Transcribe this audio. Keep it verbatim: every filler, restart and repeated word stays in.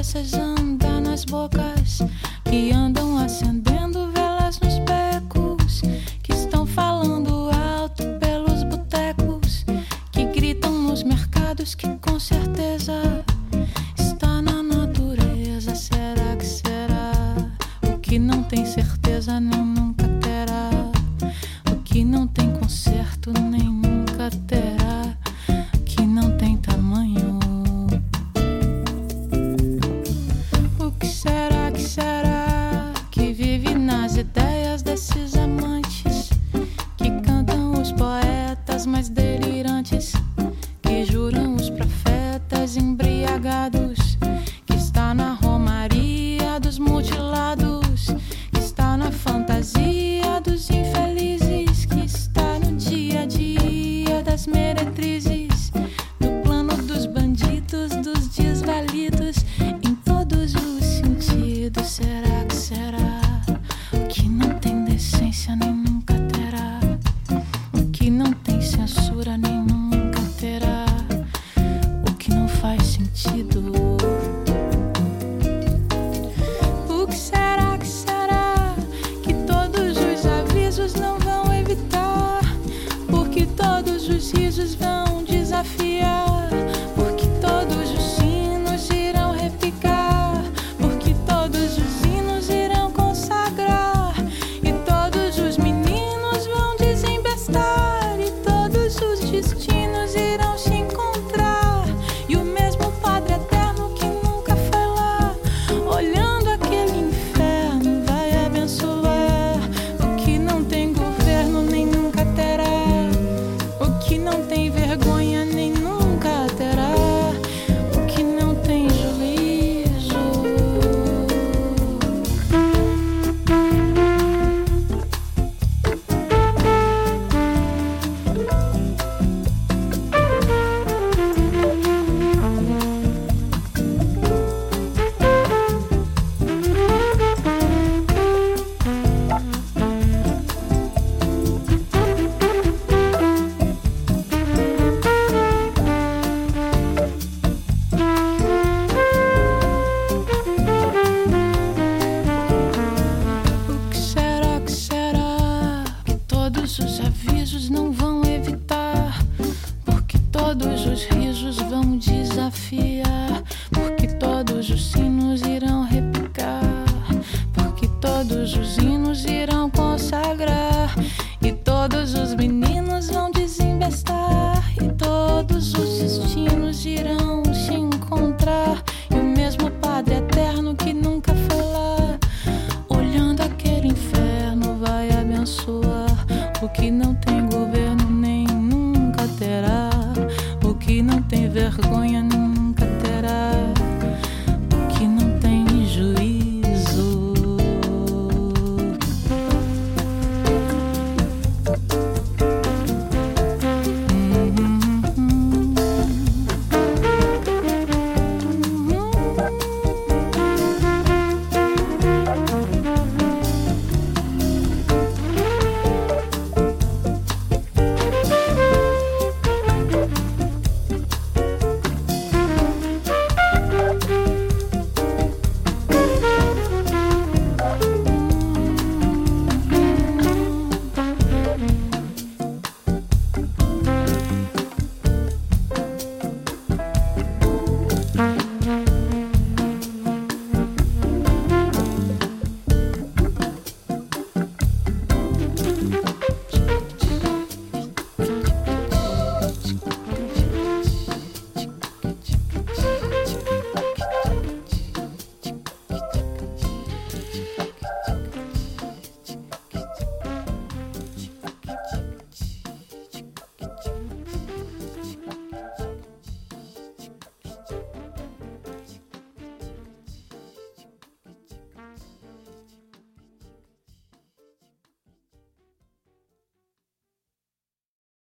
cabeças andar nas bocas, que andam acendendo velas nos becos, que estão falando alto pelos botecos, que gritam nos mercados, que com certeza está na natureza. Será que será? O que não tem certeza nem nunca terá, o que não tem conserto nem nunca terá, que não tem tamanho. O que será, que será, que vive nas ideias desses amantes, que cantam os poetas mais delirantes, que juram os profetas embriagados, que está na romaria dos mutilados, que está na fantasia dos infelizes, que está no dia a dia das meretrizes, no plano dos bandidos, dos desvalidos, em todos os sentidos. Será que será? O que não tem decência nem nunca terá, o que não tem censura nem nunca terá, o que não faz sentido. O que será, que será, que todos os avisos não vão evitar, porque todos os risos vão desafiar, porque todos os sinos irão repicar, porque todos os hinos irão consagrar, e todos os meninos vão desembestar, e todos os destinos irão se encontrar, e o mesmo Padre Eterno que nunca foi lá, olhando aquele inferno, vai abençoar o que não tem governo nem nunca terá, o que não tem vergonha nem nunca terá, o que não tem juízo. O que será, que será, que todos os avisos não vão evitar, porque todos os risos vão desafiar, porque todos os sinos irão repicar, porque todos os hinos irão consagrar, e todos os meninos